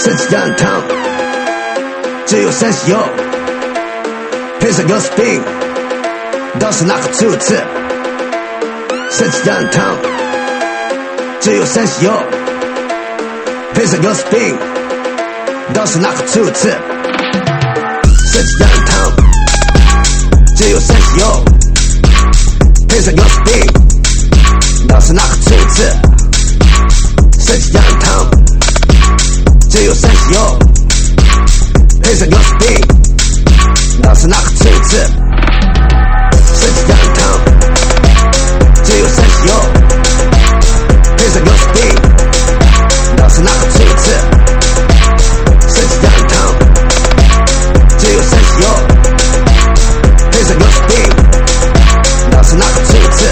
设计downtown，只有30油，配上个 spin， 当时那个主次。设计downtown，只有30油，配上个 spin， 当时那个主次。设计downtown，只有30油，配上个 spin， 当时那个主次。设计downtown，只有30油，配上个 spin， 当时那个主次。设计downtown，只有30油，配上个 spin， 当时那个主次。设计downtown，只有30油，配上个 spin， 当时那个主次。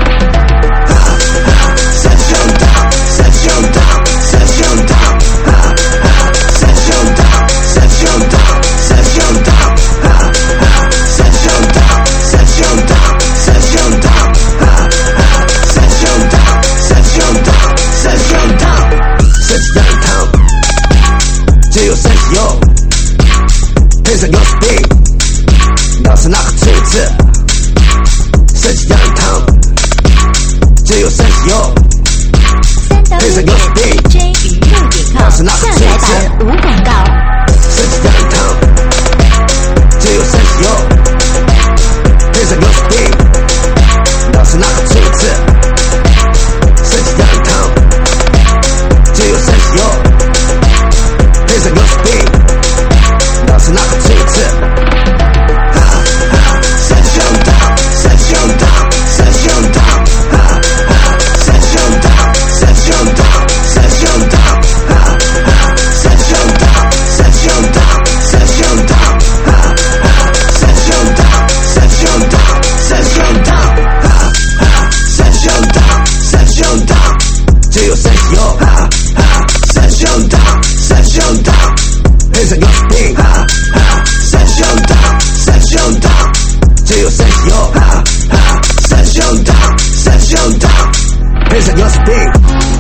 只有30油，配上个 spin， 当时那个主次。设计downtown，只有30油，配上个 spin， 当时那个主次。 无广告。 设计downtown，只有30油，配上个 spin， 当时那个主次。设计downtown，只有30油，配上个 spin， 当时那个主次。只有30油，配上个 spin， 只有30油，配上个 spin。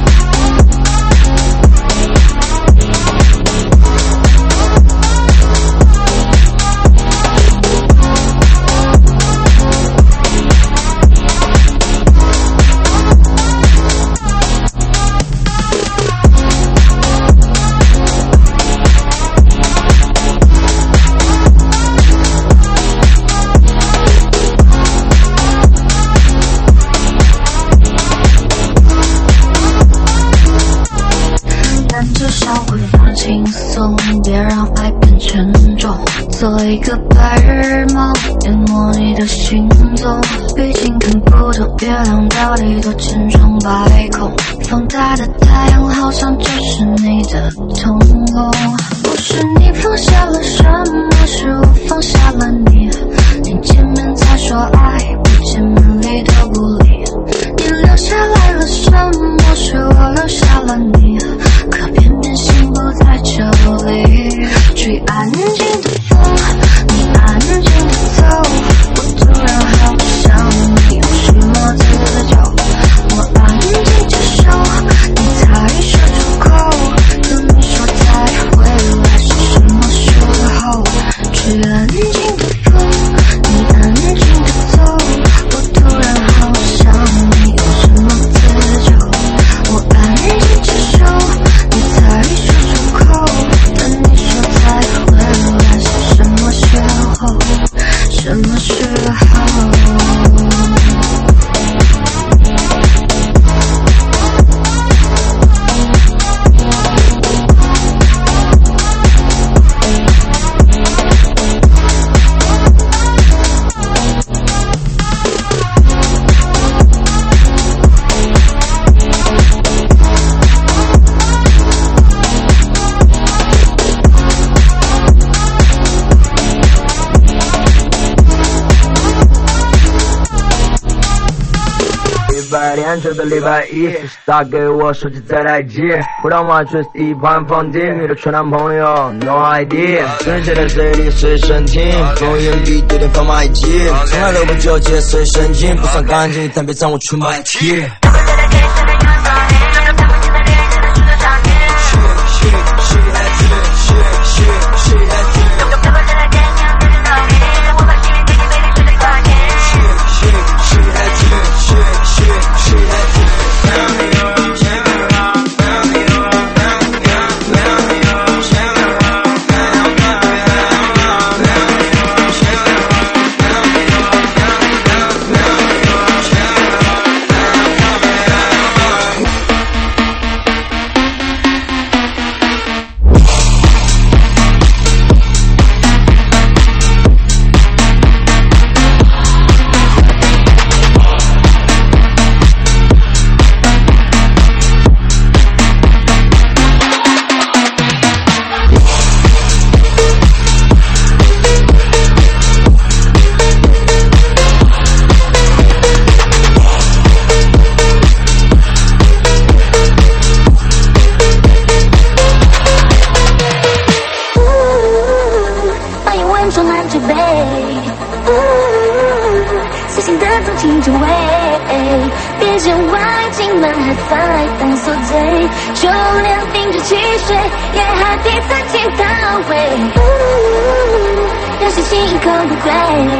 别让爱变沉重，做一个白日梦，淹没你的行踪。毕竟看不到月亮到底多千疮百孔，放大的太阳好像就是你的瞳孔。不是你放下了什么，是我放下了你。你见面才说爱，不见面理都不理。你留下来了什么，是我留下了你。可偏偏心不在这里，吹安静的风，你安静的走，我突然好想你，有什么自救？我安静接受，你才说出口，跟你说再回来是什么时候？吹安静的风，你安静的走，我突然好想你，有什么自救？我安静接受，你才说出口，等你说再回来是什么时候？什么时候？ 这个礼拜一，打给我手机再来接，不让完全地盘放电，你的缺男朋友 no idea， 剩下的水里随身听，风云里对对方买机，从来都不纠结随身听，不算干净但别让我出卖题。 进这位，别见外境门还翻来当宿醉，就连冰着汽水也还第次听到味，让心情一口不归，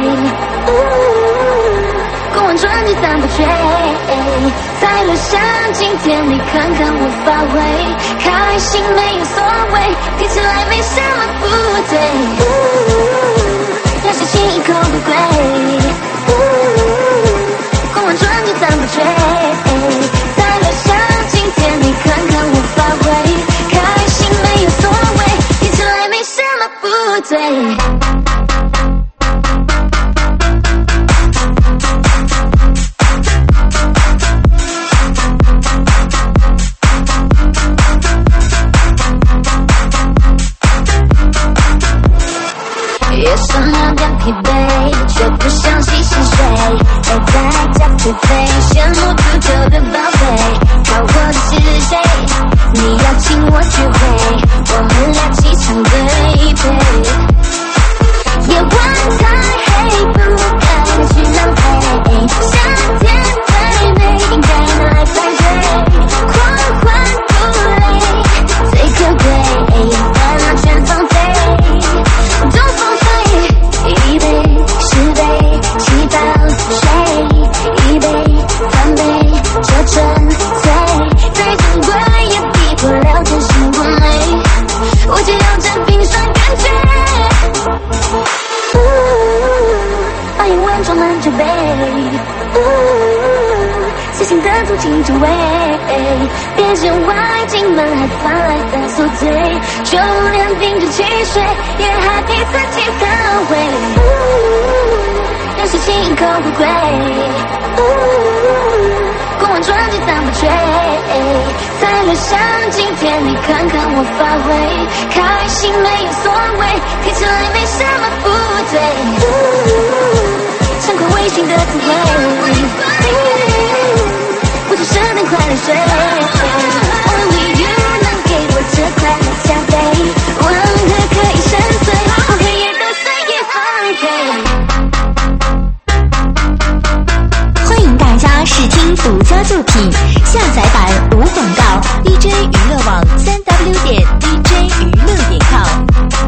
过完春季散不追，才留下今天你看看我发挥，开心没有所谓，听起来没什么不对，让心情一口不归，过完春季散不追，才留下今天你看看我发挥，开心没有所谓，听起来没什么不对。夜深了点疲惫，却不想洗洗睡，爱在家颓废，羡慕足球的宝贝，靠我的是谁？你邀请我聚会，我们俩气场对配，夜晚太黑，不该去浪费，夏天最美，应该拿来排队，狂欢不累，最可贵，烦恼全放飞，都放飞。一杯10杯气泡水，一杯3杯就纯粹，再珍贵也比不了真心不美，我就要这冰霜感觉，把夜晚装满酒杯，细心的走进这位，别见外境门还翻来的宿醉，就连冰着汽水也还第次听到味，让心情一口不归，过完春季散不追，才留下今天你看看我发挥，开心没有所谓，听起来没什么不对，尝过微醺的滋味，不只是能快乐睡 ，Only you 能给我这快乐加倍，忘了可以深邃，我黑夜的岁月很配。 欢迎大家试听独家作品，下载版无广告 ，DJ 娱乐网3w.dj娱乐.com。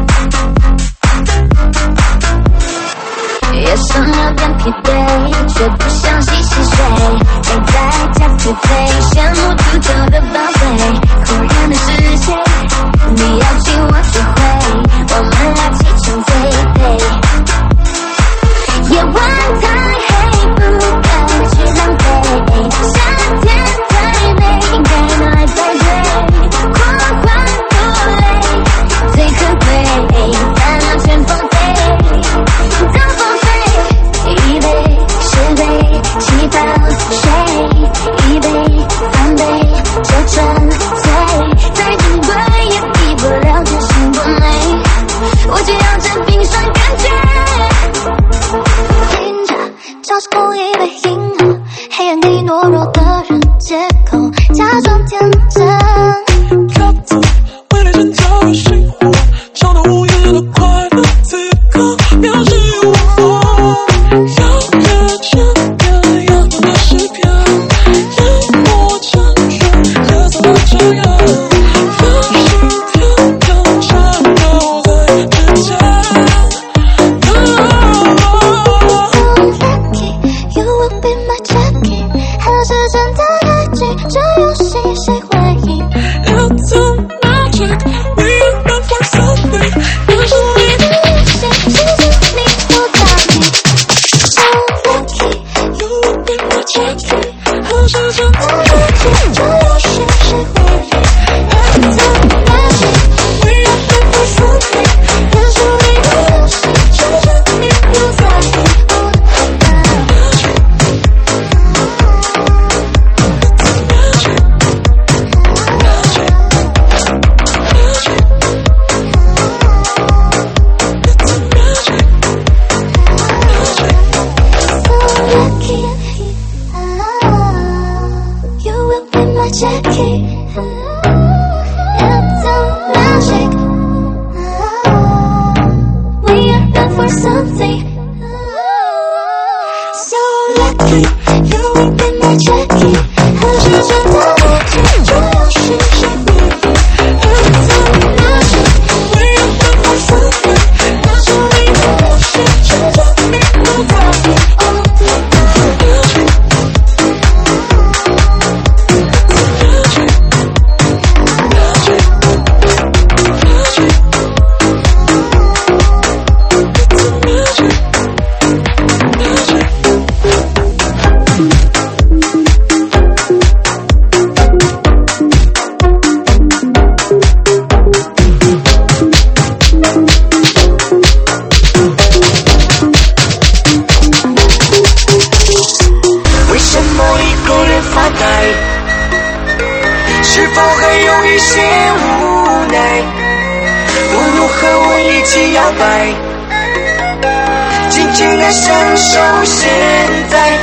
夜深了点疲惫，却不想洗洗睡，爱在家颓废，羡慕足球的宝贝，忽然的是谁？你邀请我聚会，我们俩气场最配，夜晚太黑，不该去浪费，夏天最美，应该拿来排队，狂欢不累，最可贵，烦恼全放飞，都放飞，一杯10杯气泡水，一杯3杯就纯粹，再珍贵也比不了真心不美，我就要这冰霜感觉，听着照着空一杯饮料，黑暗给懦弱的人借口，假装天真， 跳舞为了拯救的sinh活，找到无言的快乐，此刻表示我要热情的要的诗篇，淹没沉睡，喝走了这样，让心跳更缠绕在指尖。 You will be my Jackie， 还是真的爱情，这游戏谁会赢 It's a magic, we are meant for something， 要是你的旅行，其实你不在意 So lucky， You will be my Jackie， 还是真的爱情， 这游戏谁会赢 It's a magic， we are meant for something， 要是你的旅行，其实你不在意Jackie, it's a magic. We are meant for something. So lucky. 决定，和时间的默契，重要是谁比例，而在那时，没有办法复原，那是你的故事，成长你的画面。 是否还有一些无奈？不如和我一起摇摆，尽情地享受现在。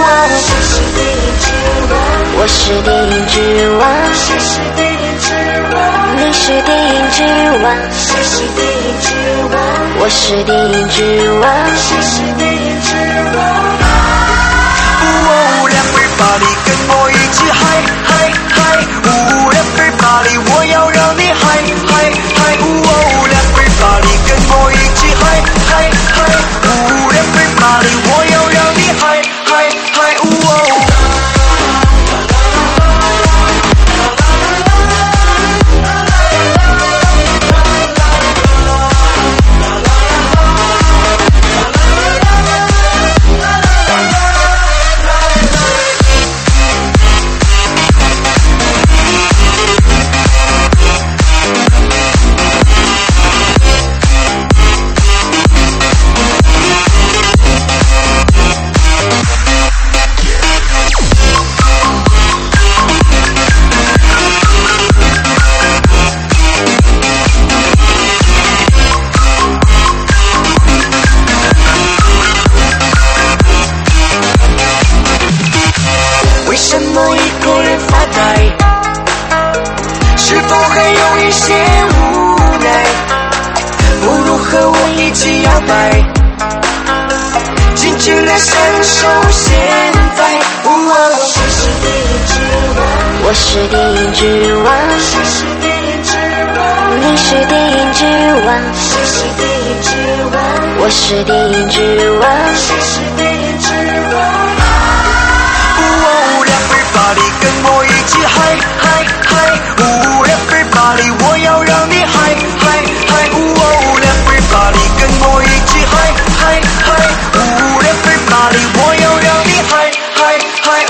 我是电影之王，谁是电影之王？你是电影之王，谁是电影之王？我是电影之王，谁是电影之王？两杯巴黎，跟我一起嗨嗨嗨！两杯巴黎，我要让你嗨嗨嗨！两杯巴黎，跟我一起嗨嗨嗨！两杯巴黎，我要让你嗨嗨嗨！为什么一个人发呆？是否还有一些无奈？不如和我一起摇摆，尽情地享受现在。我是电影之王，谁是电影之王？你是电影之王，谁是电影之王？我是电影之王，谁是电影之王？两杯巴黎，跟我一起嗨嗨嗨！两杯巴黎，我要让你嗨嗨嗨！两杯巴黎，跟我一起嗨嗨嗨！两杯巴黎，我要让你嗨嗨嗨！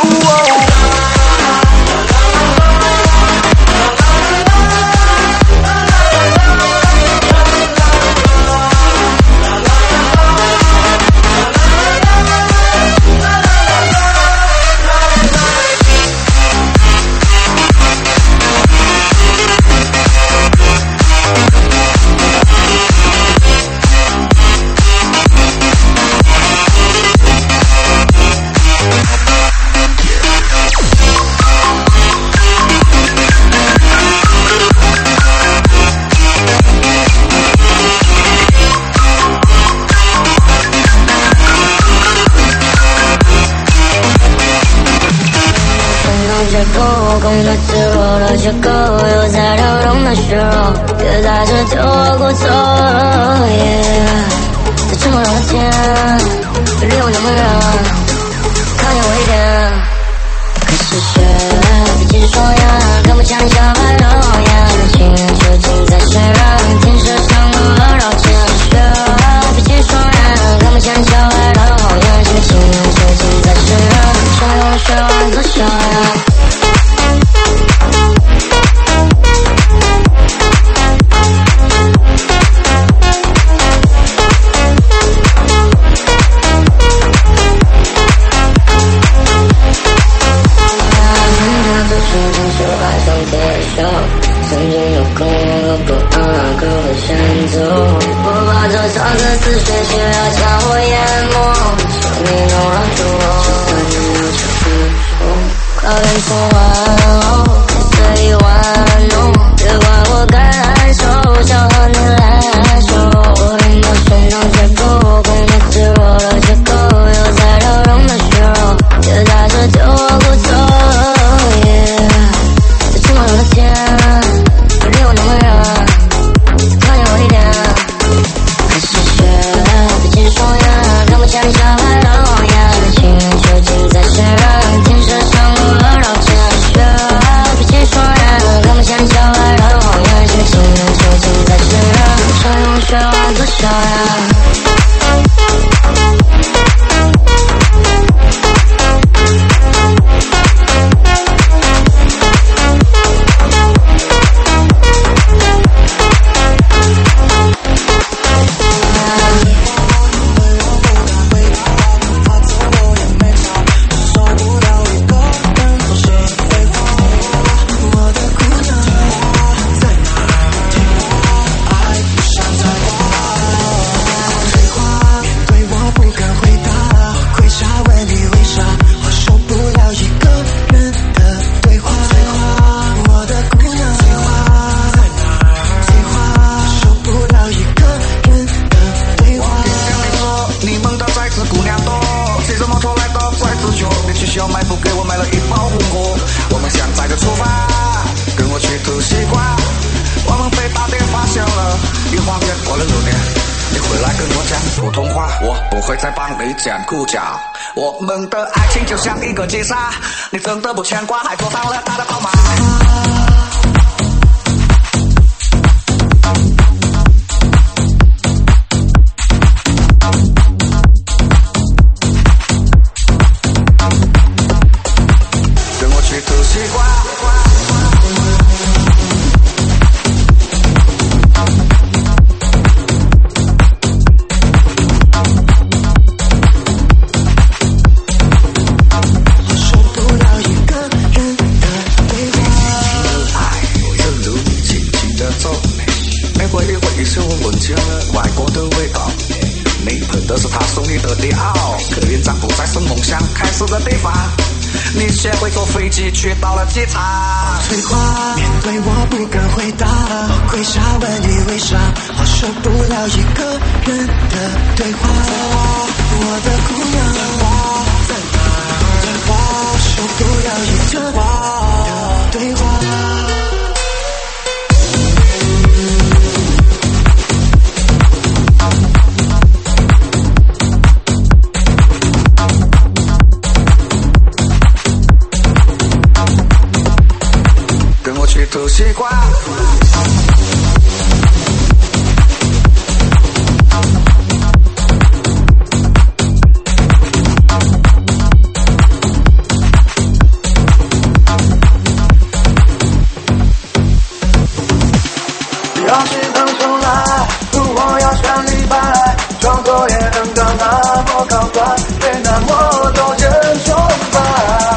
空的自我的结构，又在流动的虚弱，别在这丢我过错。在这么冷的天，别离我那么远，靠近我一点。可是雪比继续双眼，看不见小白的谎言，情究竟在渲染，天使像个围绕着雪比继续双眼，看不见小白的谎言，情究竟在渲染，想用雪玩作小孩。曾经有跟我不安，可会先走。我把这3个字写起来，将我淹没。说你能让住我，但你要求分手。快变成玩偶，随意玩弄，别管我感受，想和你来手。我领到胸膛结构，空的自我的结构，又在流动的虚弱，别在这丢我骨头。 笑呀。 讲故讲，我们的爱情就像一个击杀，你真的不牵挂，还坐上了他的宝马。跟我去吐西瓜。学会坐飞机去到了机场， 催化面对我不敢回答，跪下问你为啥，我受不了一个人的对话。我的姑娘在哪？我受不了一个人的对话。 吐西瓜。 要是能重来，我要选李白，创作也能够那么高端，被那么多人崇拜。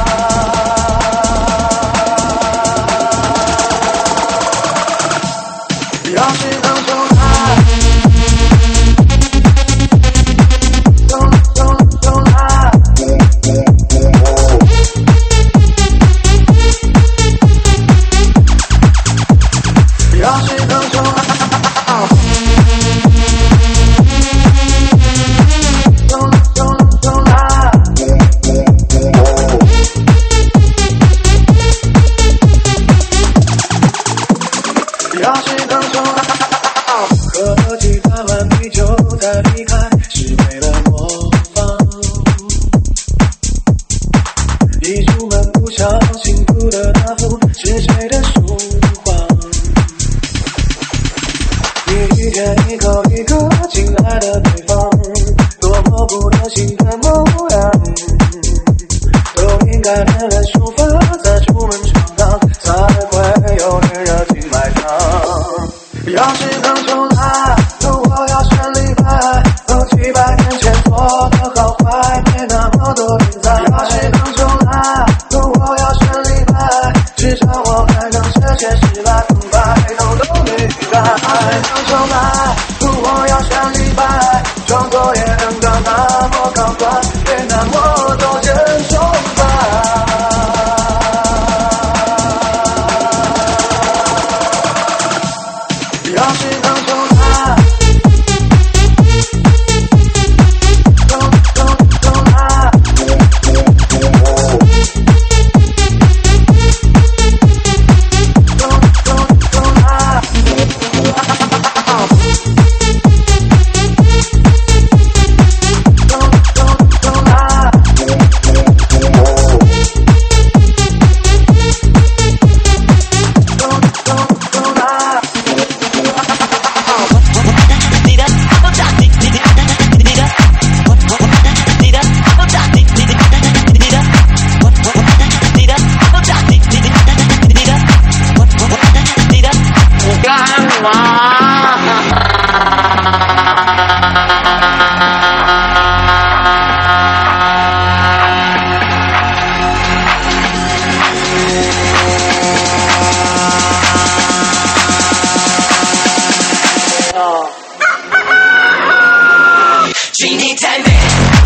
请你太美。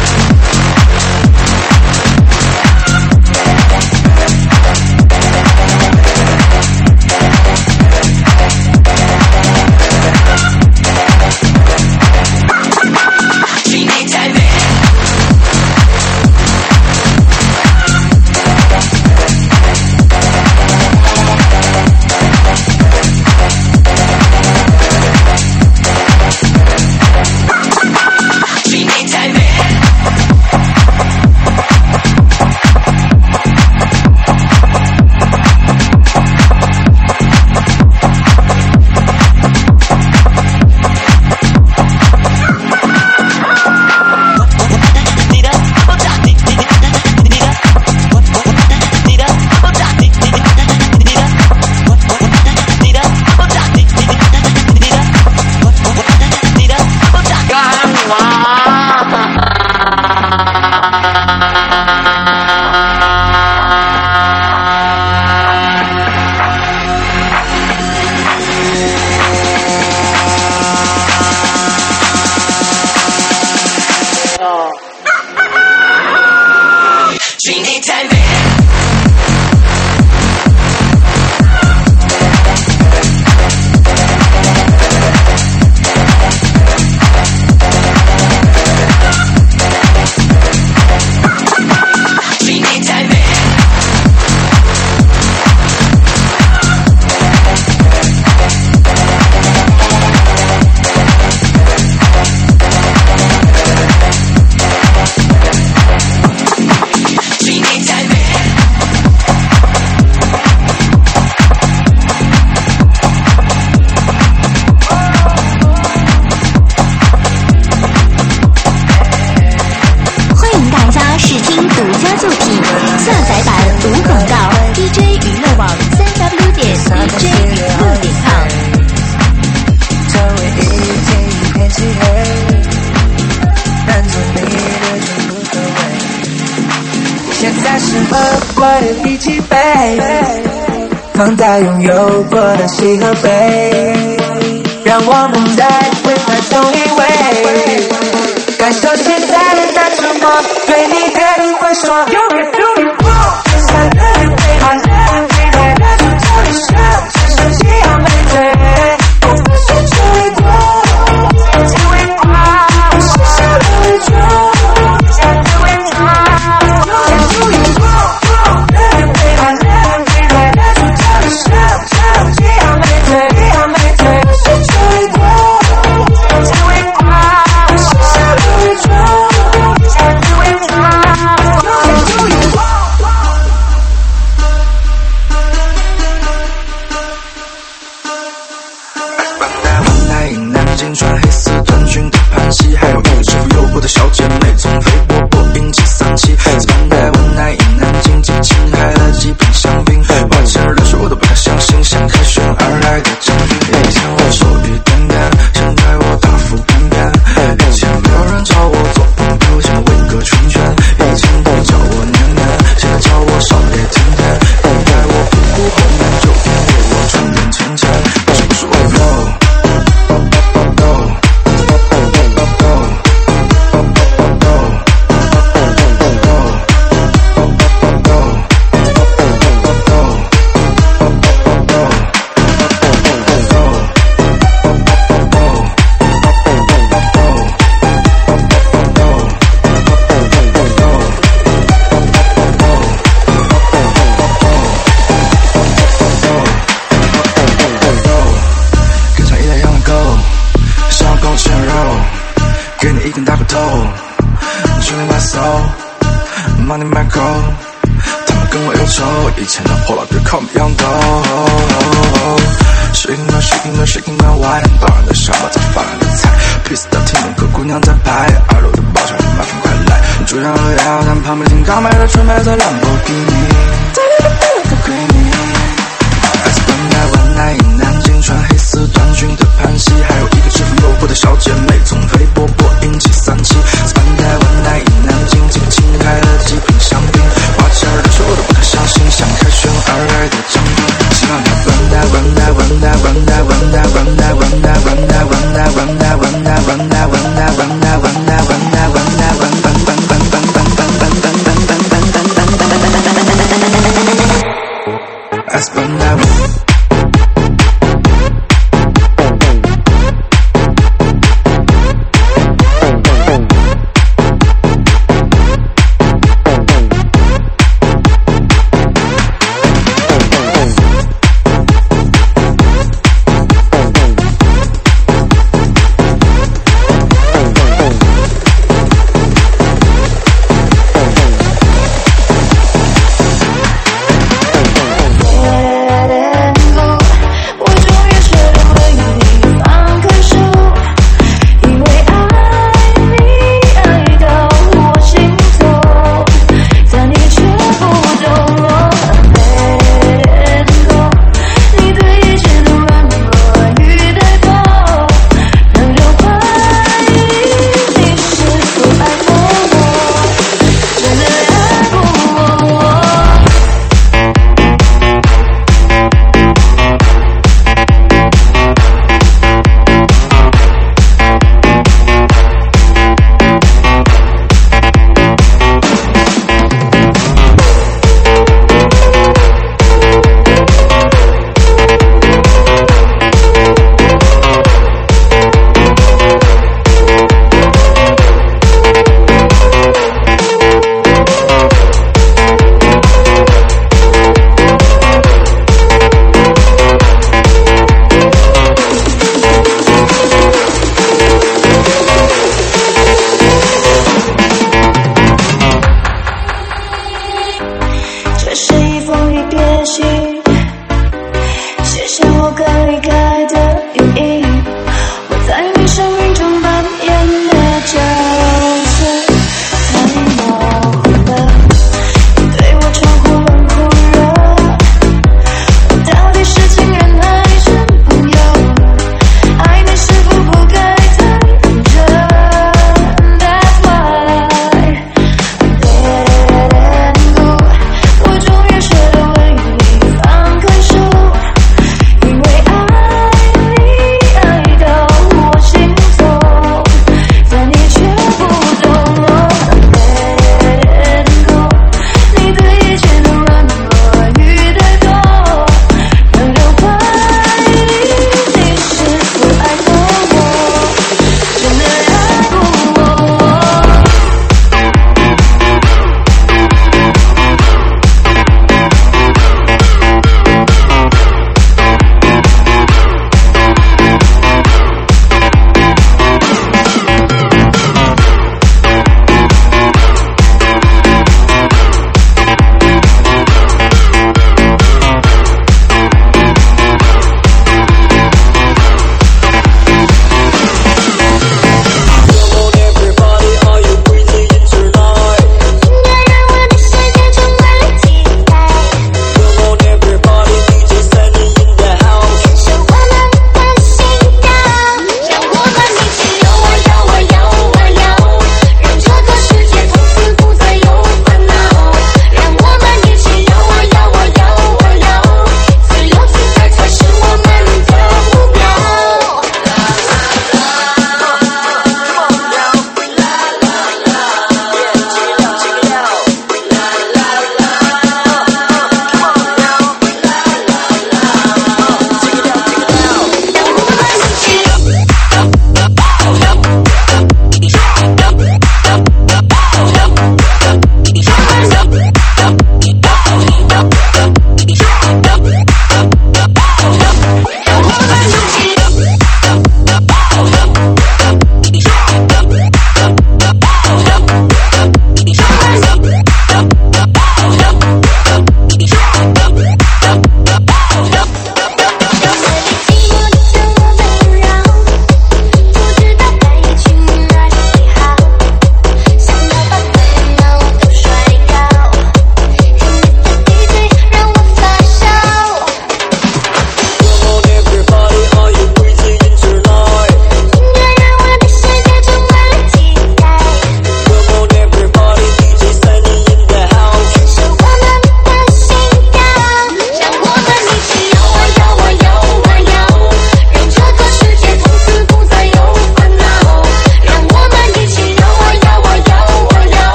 一起飞，放大拥有过的喜和悲，让我们在未来中依偎，感受现在的沉默，对你的回说。You can do it wrong， I love you baby， I love you baby， 那就叫你上，只剩夕阳玫瑰，不分手就会过，就会过，我是谁的伪装。 小姐妹从飞波波音737，自邦代文奈以南京寄青海了几瓶香槟，花钱儿的事我都不敢相信，像凯旋而来的将军。以前我手一点点，现在我大腹便便。以前没有人叫我做朋友，现在围个圈圈。以前都叫我年年，现在叫我少爷甜甜。你在我屁股后面就别给我传点钱钱，就说 no。Money Michael， 他们跟我有仇，以前的破老别靠不样斗。Shaking my white， 当然的沙漠在发亮的菜 ，Peace 到听懂各姑娘在拍，2楼的包厢麻烦快来，主要的要咱旁边挺刚买的纯白色兰博基尼，在那个的闺蜜。1以南京穿黑丝短裙的盘膝，还有一个制服诱惑的小姐妹从飞波波音737，在以南京寄青海了几瓶香槟，花钱儿的事我都不敢相信，像凯旋而来的将军。希望他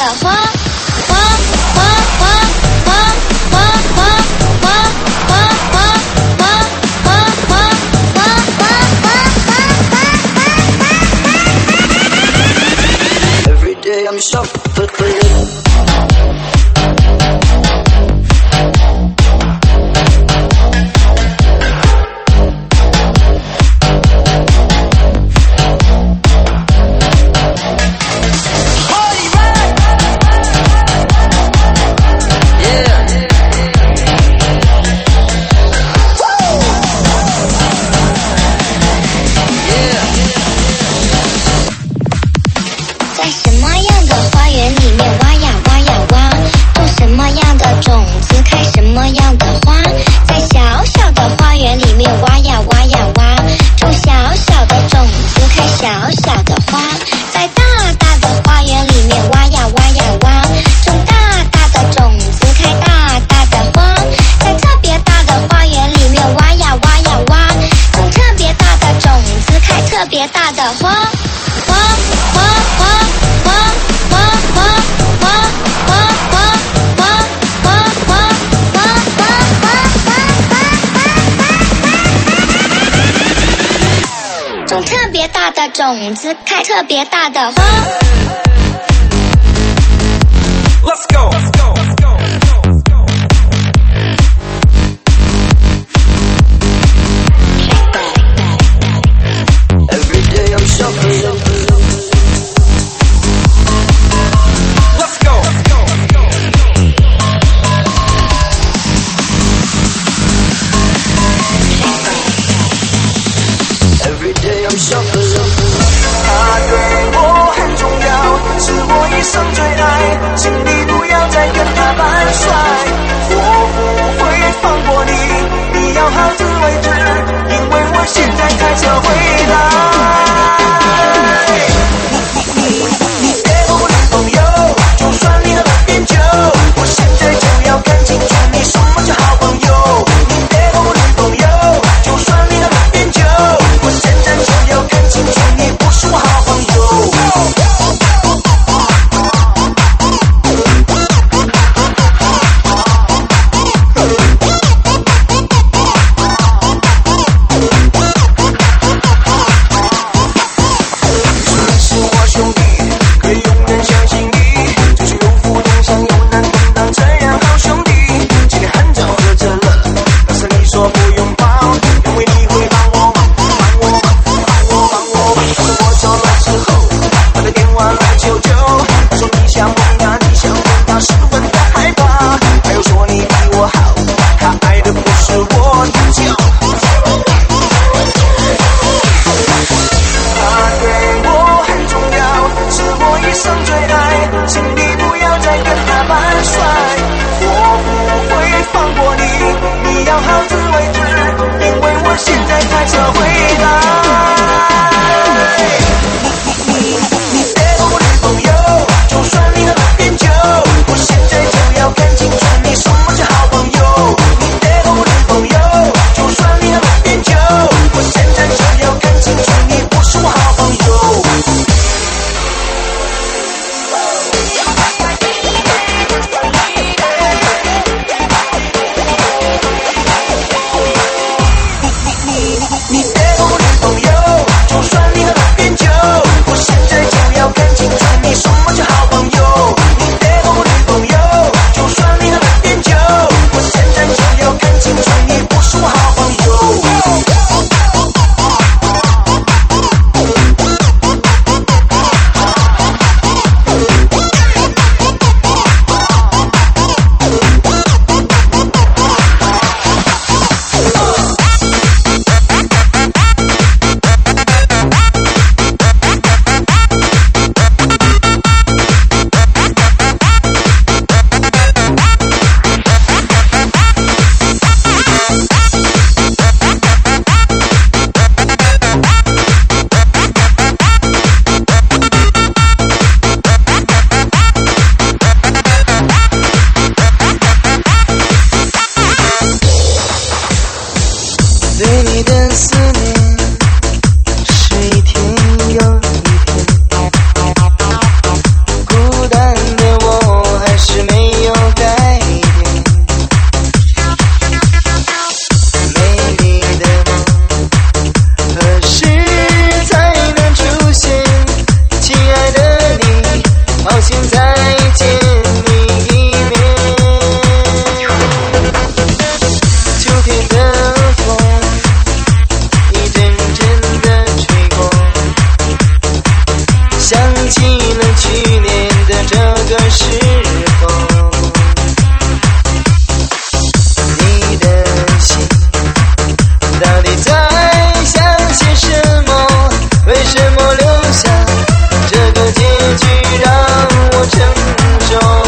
的花，花花花花花花花花花花花花花。 Every day I'm shuffling.种子开特别大的花。Let's go. Every day I'm shuffling. Let's go. Every day I'm shuffling. 他对我很重要，是我一生最爱，请你不要再跟他半摔，我不会放过你，你要好自为之，因为我现在开车回来。你别和我男朋友，就算离了半边酒，我现在就要看清楚你什么叫好朋友。你别和我男朋友，就算离了半边酒，我现在就要看清楚你不是我好朋友。 想起了去年的这个时候，你的心到底在想些什么？为什么留下这个结局让我承受？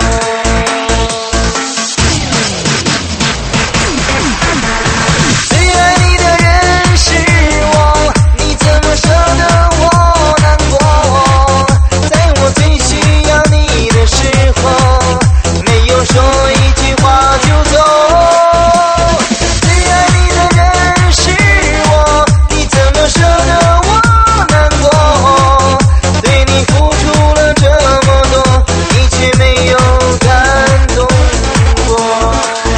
最爱你的人是我，你怎么舍得我难过？在我最需要你的时候，没有说一句话就走。最爱你的人是我，你怎么舍得我难过？对你付出了这么多，你却没有感动过。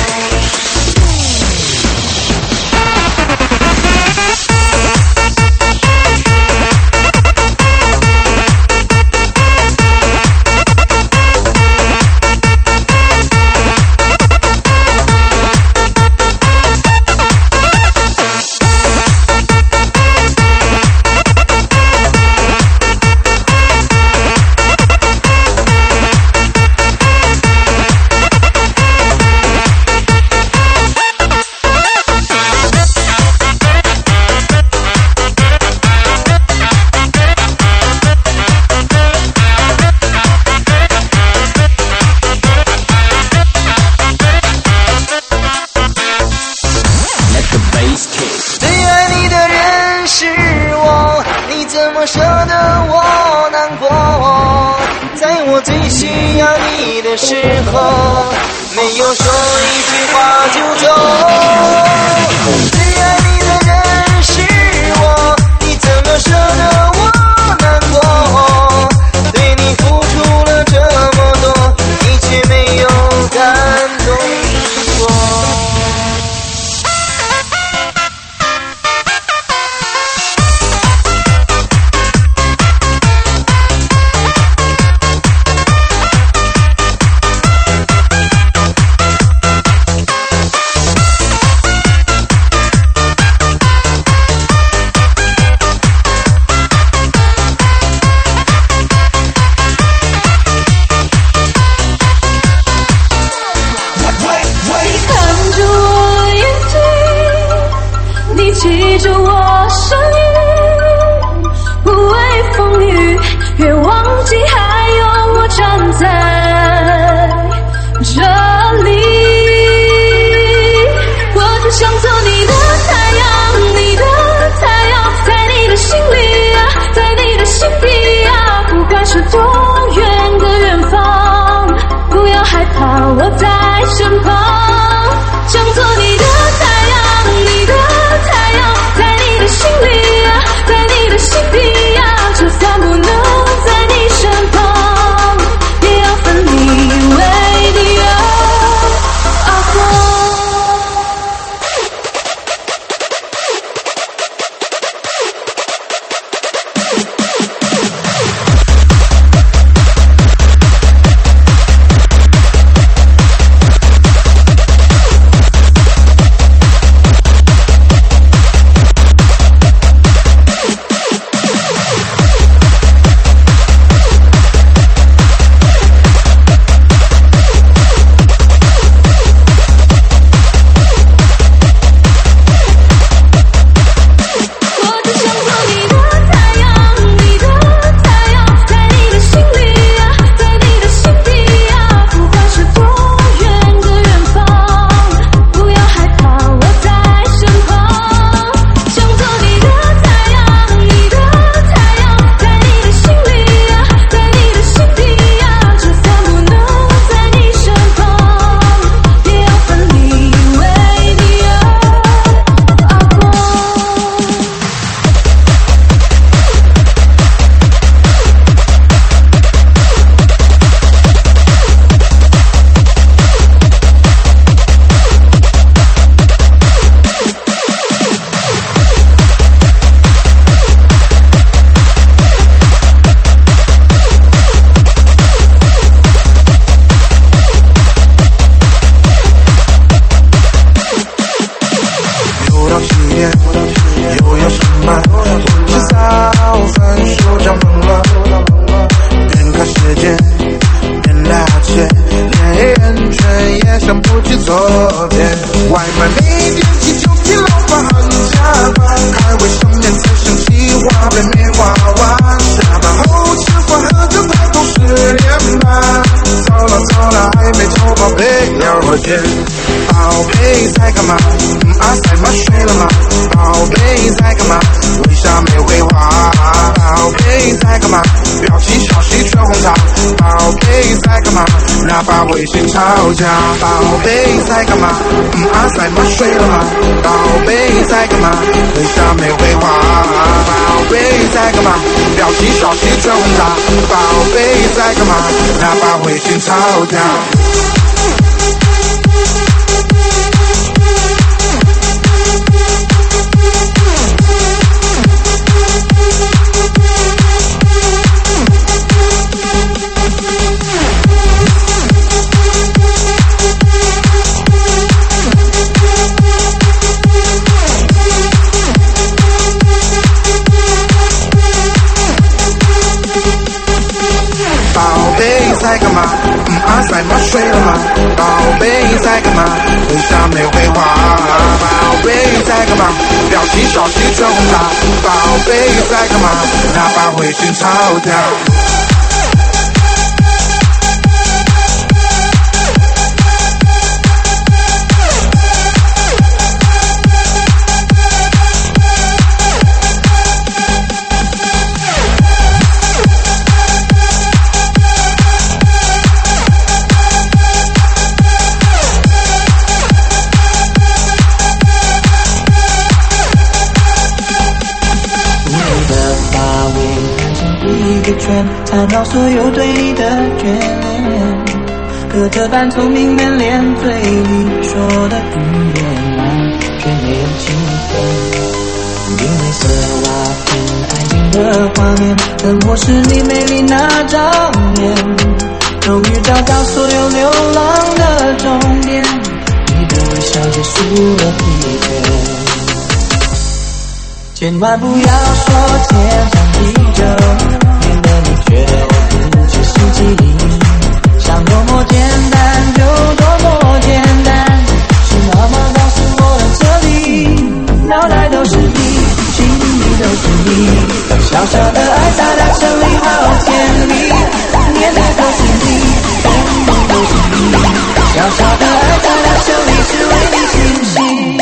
最爱你的人是我，你怎么舍得我难过？在我最需要你的时候，没有说一句话就走。最爱你的人是我，你怎么舍得我难过？对你付出了这么多，你却没有感动过。 在干嘛？表情消息全红茶。宝贝在干嘛？哪怕微信吵架。宝贝在干嘛？阿塞吗？睡了吗？宝贝在干嘛？回家没回话。宝贝在干嘛？表情消息全红茶。宝贝在干嘛？哪怕微信吵架。在干嘛？阿塞吗？睡了吗？宝贝在干嘛？回家没回话。宝贝在干嘛？表情消息全红茶。宝贝在干嘛？哪怕微信吵架。 缠绕所有对你的眷恋，哥特般聪明干练，嘴里说的语言啊，却没有情分。因为色拉片爱情的画面，更或是你美丽那张脸，终于找到所有流浪的终点，你的微笑结束了疲倦。千万不要说天长地久，免得你觉得我不切实际。想多么简单就多么简单，是那么告诉我的哲理。脑袋都是你，心里都是你，小小的爱洒在千里好千里，念的都是你，眼里都是你，小小的爱洒在千里是为你倾心。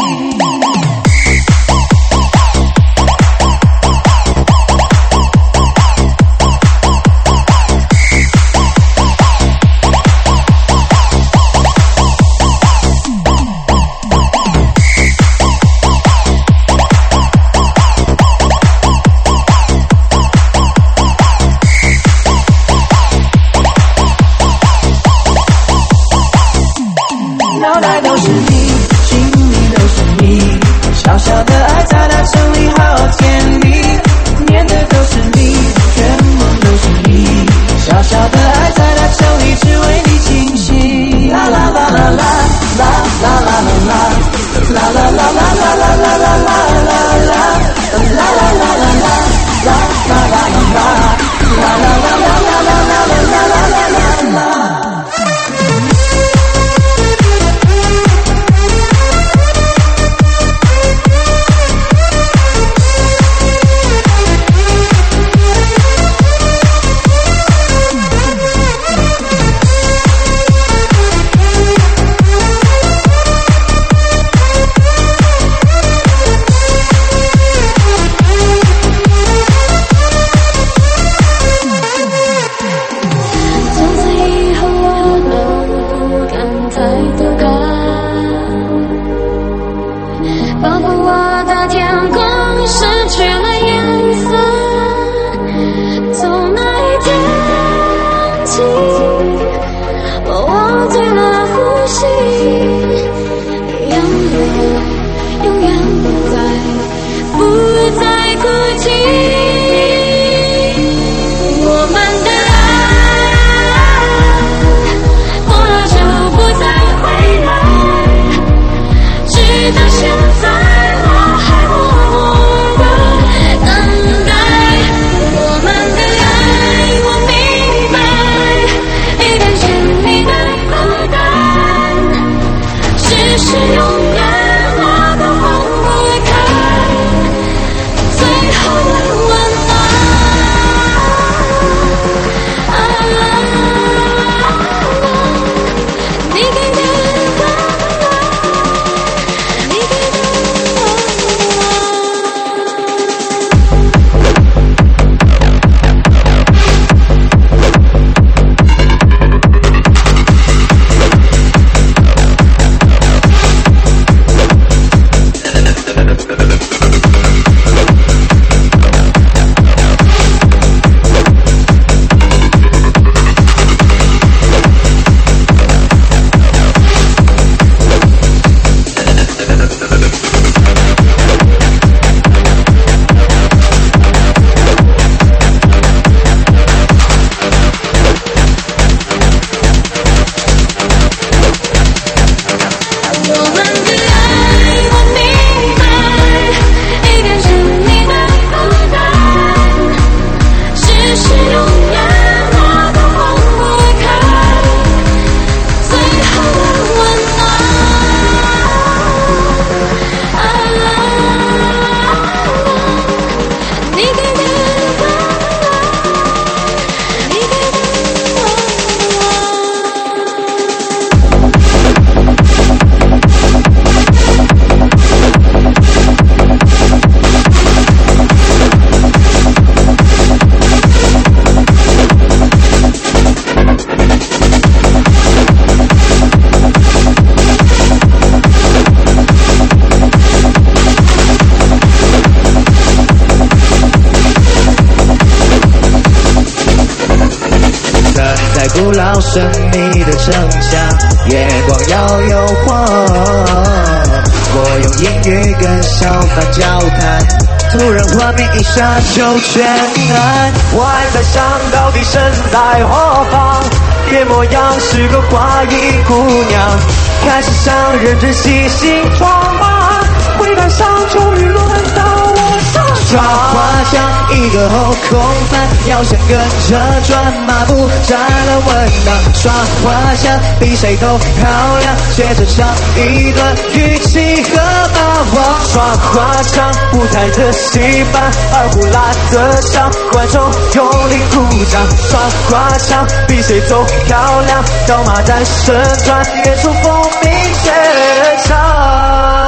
古老神秘的城墙，月光要诱惑。我用英语跟小贩交谈，突然画面一下就全暗。 我还在想到底身在何方，别模样是个花衣姑娘，开始想认真细心装扮，回答上终于轮到我上耍花枪一个后空翻，要想跟着转马步站了稳当。耍花枪比谁都漂亮，接着唱一段语气和霸王。 耍花枪舞台的戏班，二胡拉得响，观众用力鼓掌。耍花枪比谁都漂亮，刀马旦旋转，演出风靡全场。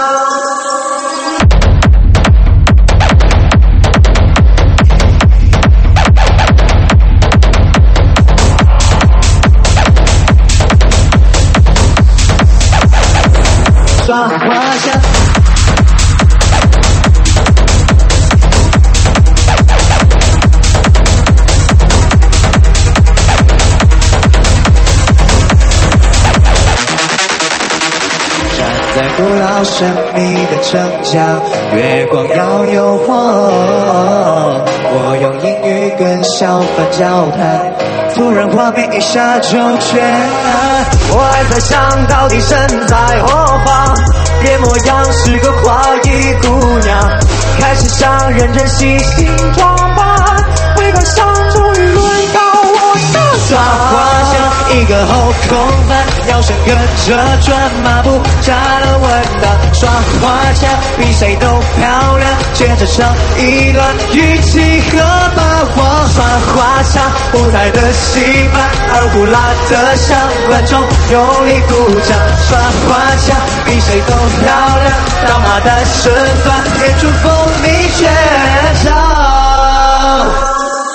耍花枪，站在古老神秘的城墙，月光要诱惑。我用英语跟小贩交谈，突然画面一下就全暗。 我还在想到底身在何方，别模样是个花衣姑娘，开始想认真细心装扮，回答上终于轮到我上耍花枪一个后空翻，要想跟着转马步站了稳当。耍花枪比谁都漂亮，接着唱一段语气和霸王。 耍花枪舞台的戏班，二胡拉得响，观众用力鼓掌。 耍花枪比谁都漂亮， 刀马旦旋转， 演出风靡全场。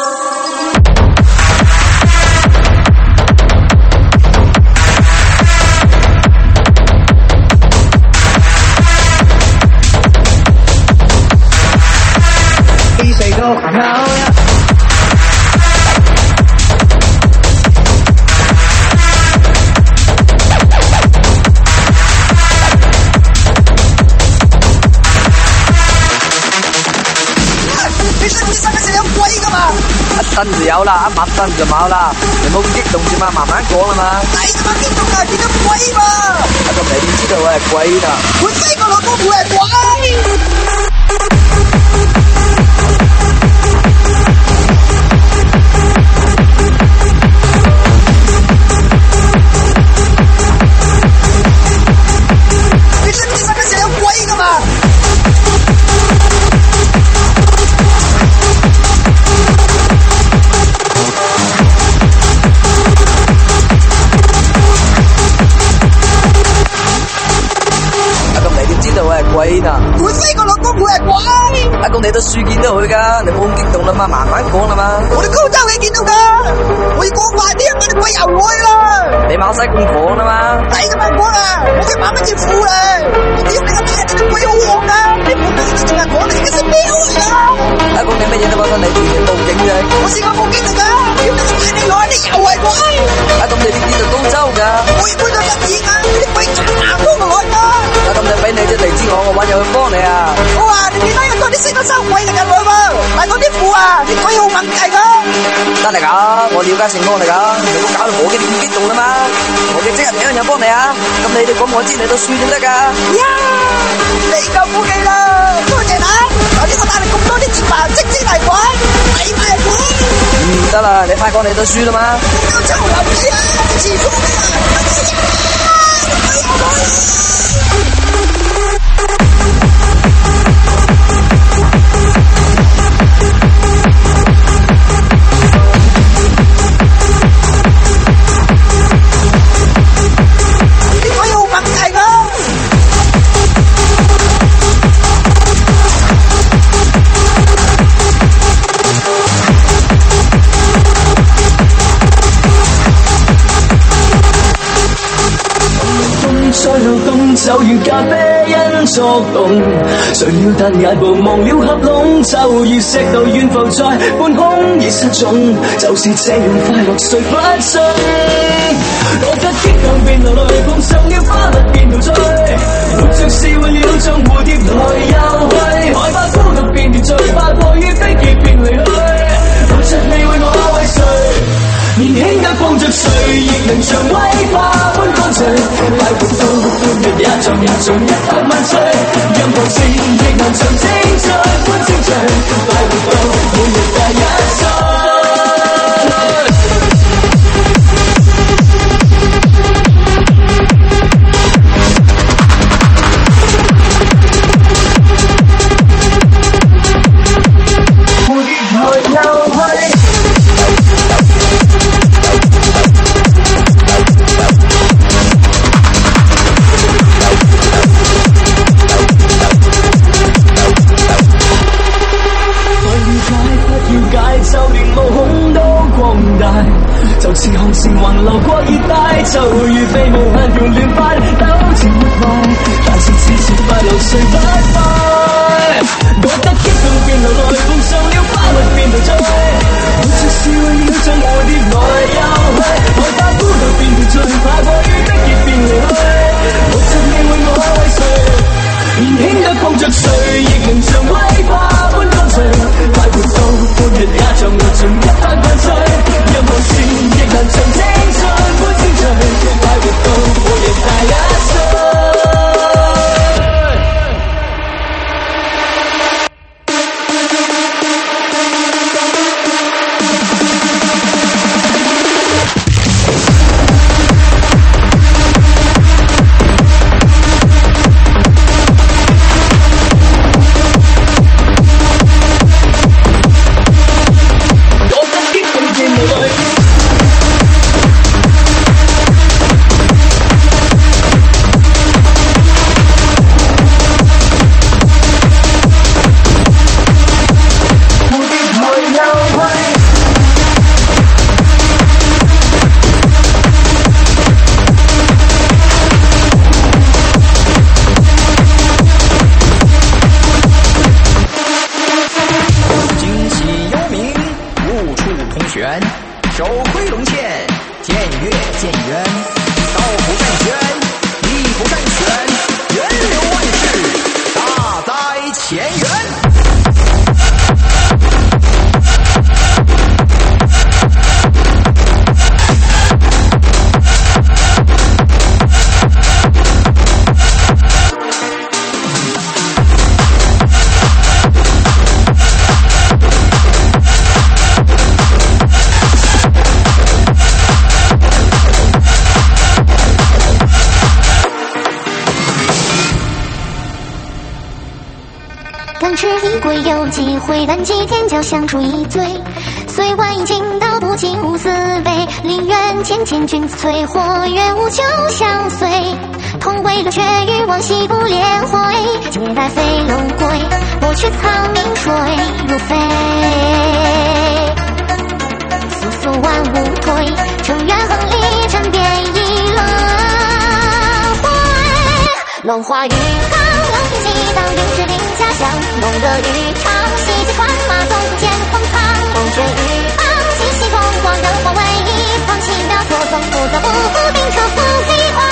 比谁都漂亮。 一陣就有啦，一抹陣就冇啦，你冇咁激動啫嘛，慢慢講啦嘛。 你咁激動啊，見到鬼嘛？ 咁你點知道我係鬼㗎？ 我4個老公會係鬼。你知唔知世界上有鬼㗎嘛？ 鬼呐！ 我4個老公會係鬼。 阿公你都書見到佢㗎，你冇咁激動啦嘛，慢慢講啦嘛。 我哋高州你見到㗎，我要講快啲，我哋鬼又會啦。 你冇使咁講啦嘛。 你咁樣講啊，我嘅媽媽要苦咧。我屌你個媽，你啲鬼好黃啊！你冇得你淨係講你嘅識標嚟啊！ 阿公你乜嘢都冇得，你自然報警啫。 我試過報警㗎，屌你快你來，你又係鬼。 阿公你邊度高州㗎？ 我要搬到1億啊！你啲鬼賊硬幫我來㗎。 阿公你俾你啲地址我揾入去幫你啊。 我話你點解要多啲識得收鬼嚟㗎女喎？但係嗰啲褲啊，啲鬼好問題㗎。 得嚟㗎，我了解情況嚟㗎，你都搞到我嘅咁激動啦嘛。我嘅即日名有幫你啊。咁你哋講我知你都輸先得㗎。 呀，你夠苦氣啦，多謝你。頭先我帶你咁多啲節目，即係鬼，你咪係鬼。 得啦，你快講你都輸啦嘛。 都臭流氣啊！遲早㗎。 就如咖啡因作動。誰料但眼部忘了合攏，就如石頭懸浮在半空已失蹤，就是這樣快樂誰不憎？我得激動便流淚，碰上了花蜜便陶醉，活着是為了像蝴蝶來又去，害怕孤獨便斷罪，怕過於悲劇便離去，抱着你為我為誰？年輕的碰着誰，亦能像威化般乾脆，快活到半日也像100萬歲，任何事亦能像精彩般精彩，快活到每日第一歲。就似紅線橫流過熱帶，就如被無限條亂擺，糾纏不壞，但是此時快樂誰不快？覺得激動便流淚，碰上了花蜜便陶醉，活着是為了像蝴蝶來又去，害怕孤獨便陶醉，怕過於逼結便離去，抱着你為我為誰？年輕的碰着誰，亦能像威化般乾脆，快活到半日也像100萬歲，任何事亦能像精彩般精彩，快活到每日第一歲。 当知一归有机会，但几天就相处一醉。虽晚已经到不尽无私悲，宁愿渐渐君子催，或愿无求相随。同为流却欲望西不连回，借待飞龙归，我却苍冥水如飞。速速万物退，成愿横离尘变一轮回。龙华玉堂，龙天激荡，云之定家乡。龙的玉场，西街穿马，纵见荒唐。龙卷玉棒，气息风光，人皇为一方，奇妙错综复杂，不固定车夫披黄。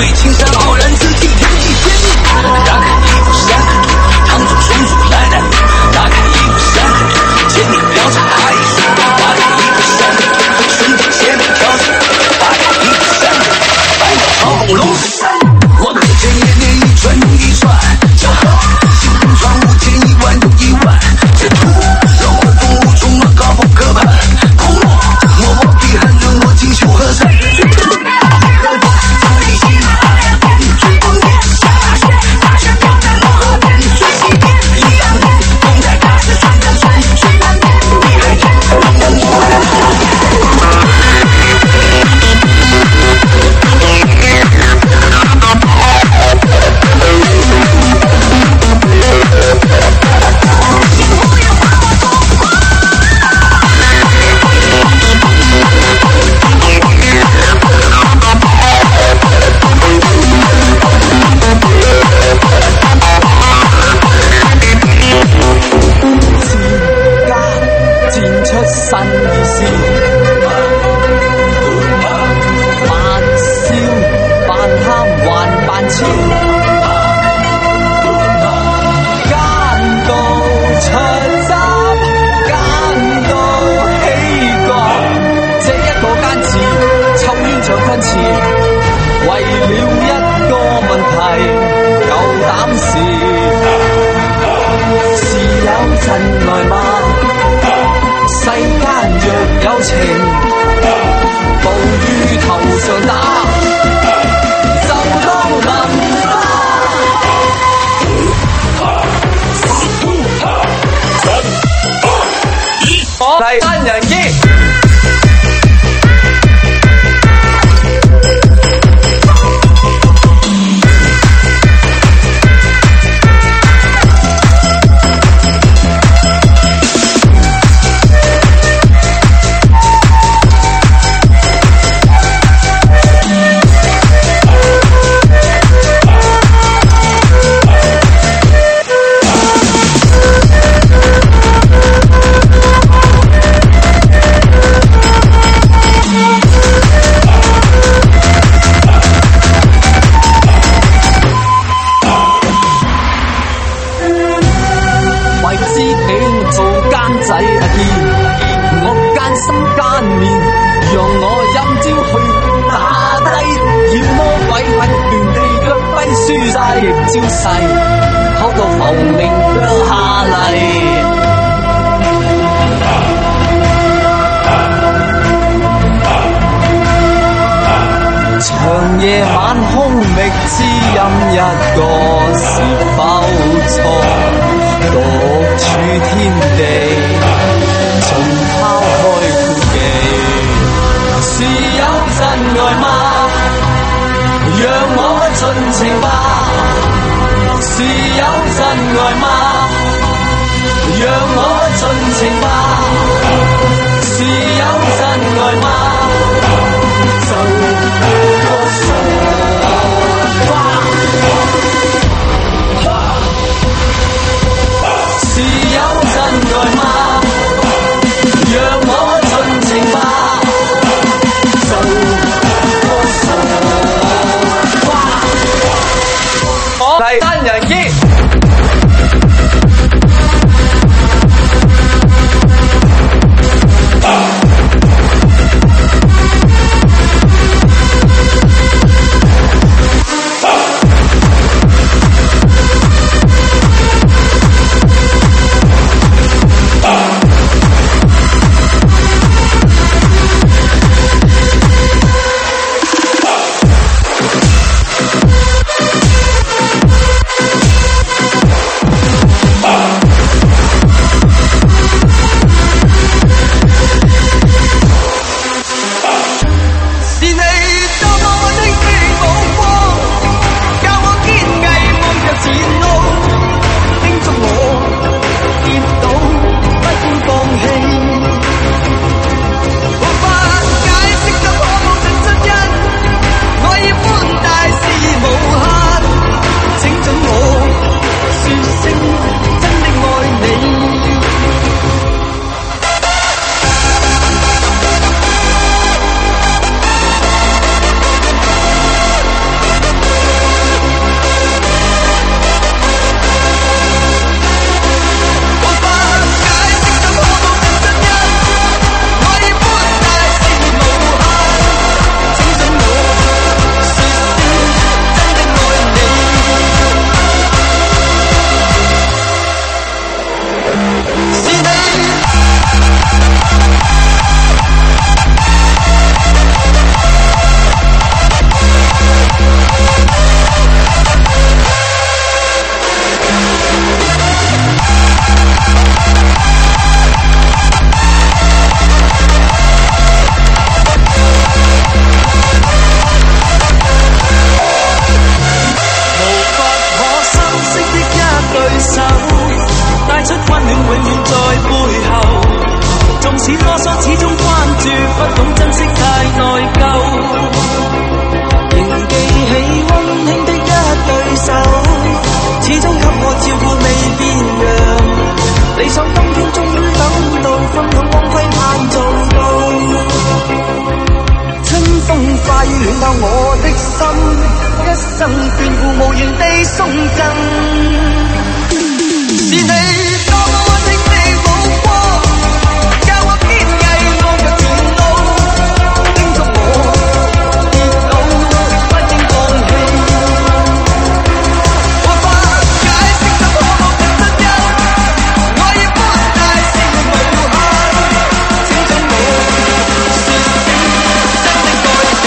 对青山傲然自己天地间。打开衣服衫，唐宗兄祖来来，打开衣服衫，千年貂蝉还说，打开衣服衫，顺着千年貂蝉，打开衣服衫，白马好龙山，黄河千年年一传又一传，江河行人传五千一万又一万，这土让我动物充满高不可攀，空落默默避寒人我锦绣河山。 三人一。招勢，好到浮名腳下嚟。長夜晚空覓知音一個是否錯？獨處天地，盡拋開顧忌，是有真愛嗎？讓我盡情吧。是有真愛嗎？讓我盡情吧。是有真愛嗎？做個傻瓜。是有真愛嗎？讓我盡情吧。做個傻瓜。我係單人機。 动快暖透我的心，一生眷顾無緣地送贈。是你多麼溫馨的目光，教我堅毅望着前路，叮囑我跌倒不應放棄。我不解釋怎可望着親友，我要寬大是無限，請准我說聲真正愛你。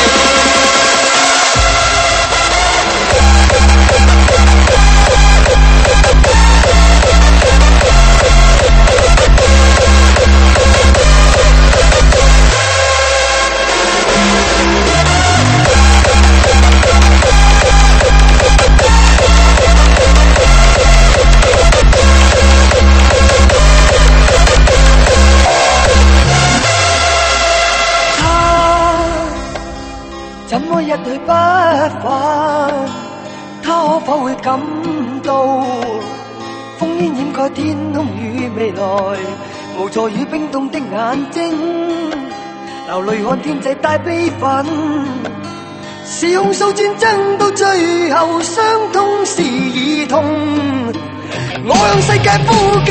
怎麼一去不返？他可否會感到烽煙掩蓋天空與未來，無助與冰凍的眼睛，流淚看天際帶悲憤。是控訴戰爭到最後，傷痛是兒童。我向世界呼叫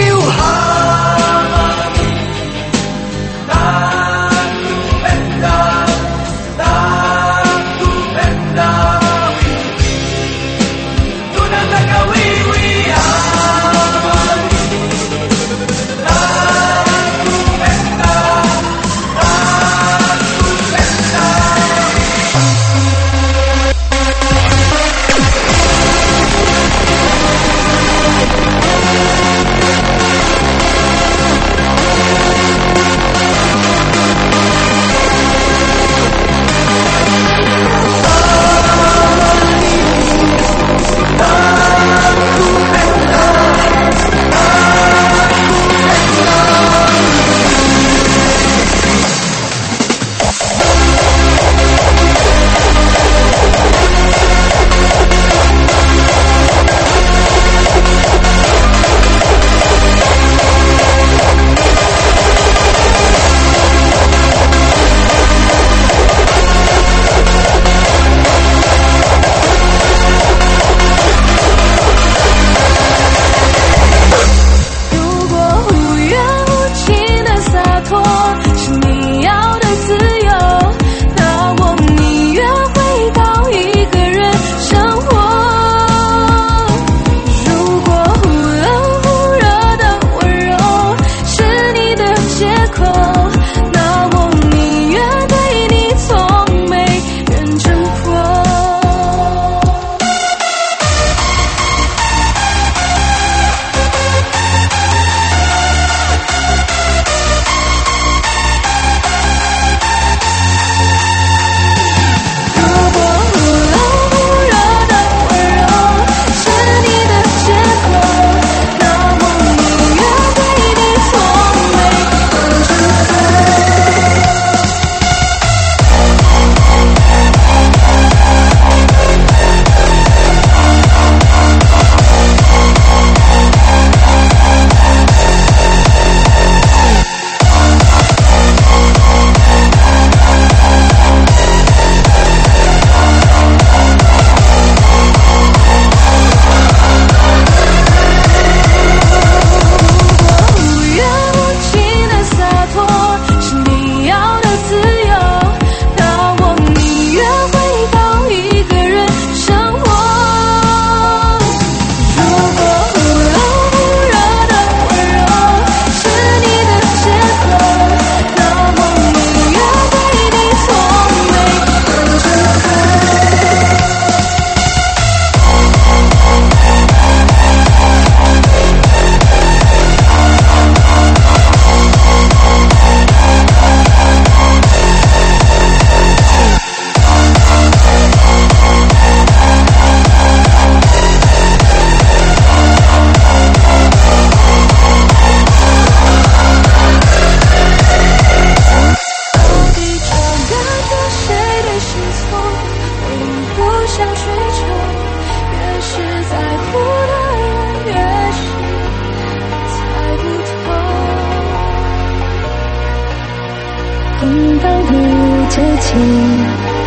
空荡如旧情。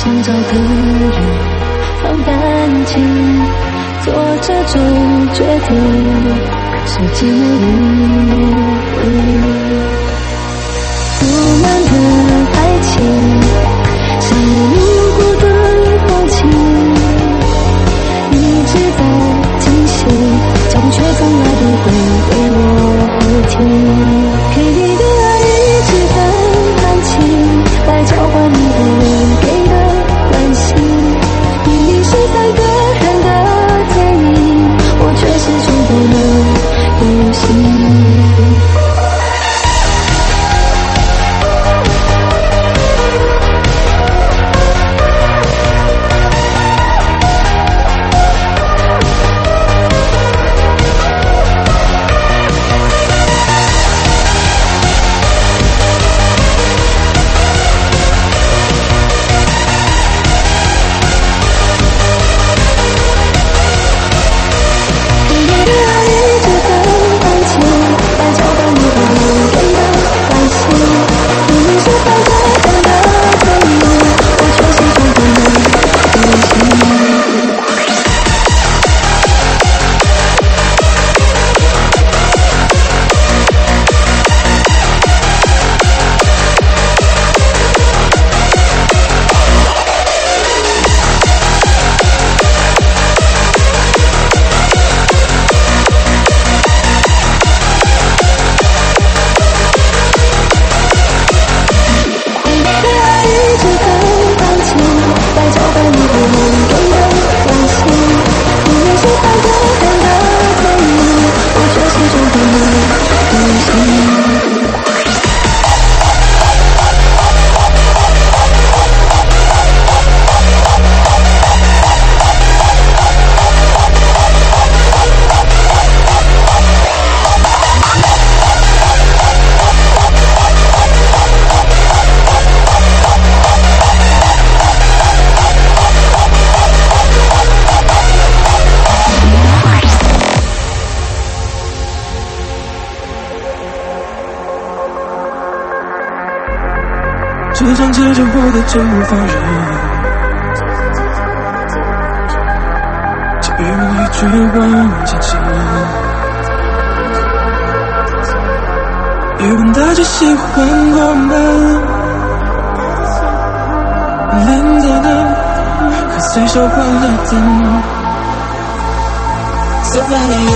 想找个人放感情，做这种决定是极没理。我们的爱情像路过的风景，一直在进行，脚步却从来不会为我而停。给你的爱一直很安静，来交换你不能给的关心。明明是三个人的电影，我却始终不能入戏。 这张纸就活得真无法忍，给予你绝望前行。原本大家喜欢我们冷的呢，可随手关了灯。So funny,